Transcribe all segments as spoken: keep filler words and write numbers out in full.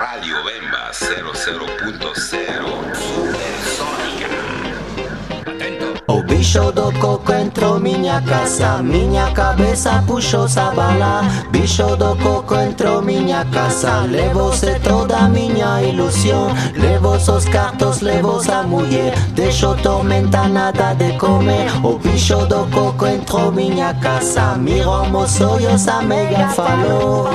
Radio Bemba cero cero punto cero Supersónica. Atento. O bicho do coco entrou minha casa, minha cabeça puxou sabala. Bicho do coco entrou minha casa, levou-se toda a minha ilusão. Levou-se os cartos, levou-se a mulher, deixou tormenta, nada de comer. O bicho do coco entrou minha casa, mirou meus sonhos, a mega falou.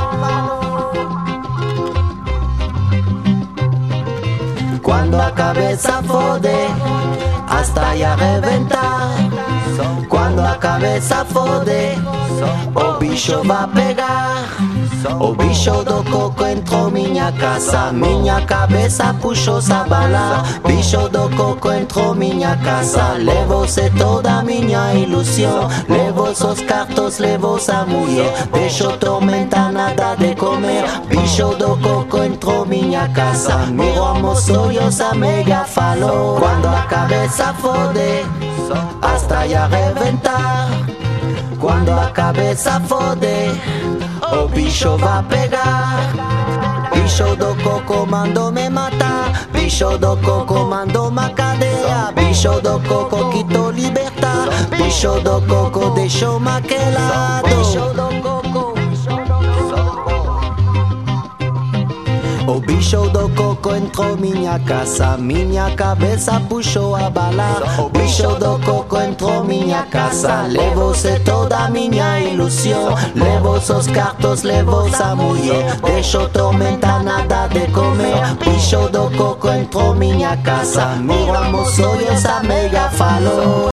Quando a cabeça fode, hasta ya reventar. Quando a cabeça fode, o bicho vai pegar. O bicho do coco entrou minha casa, minha cabeça puxou sabala. Bicho do coco entrou minha casa, levou-se toda a minha ilusão. Levou-se os cartos, levou-se a mulher, deixou tormenta, nada de comer. Bicho do coco entrou minha casa, mirou meus sonhos, a mega falou. Quando a cabeça fode, hasta ya reventar. Quando a cabeça fode, o bicho vai pegar. Bicho do coco mandou me matar. Bicho do coco mandou uma cadeia. Bicho do coco quitou libertar. Bicho do coco deixou maquelado. Bicho do coco. O bicho do coco entrou minha casa, minha cabeça puxou a bala. O bicho do coco entrou minha casa, levou-se toda a minha ilusão. Levou-se os cartos, levou-se a mulher, deixou tormenta, nada de comer. Bicho do coco entrou minha casa, mirou meus sonhos, a mega falou.